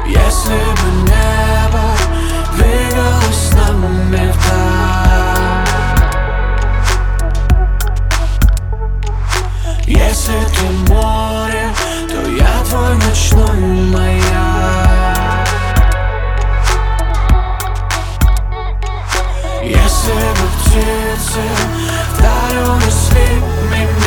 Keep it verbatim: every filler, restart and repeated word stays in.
Если бы небо двигалось с нами вдаль, если ты море, то я твой ночной маяк. Если бы птицы вдаль унесли меня,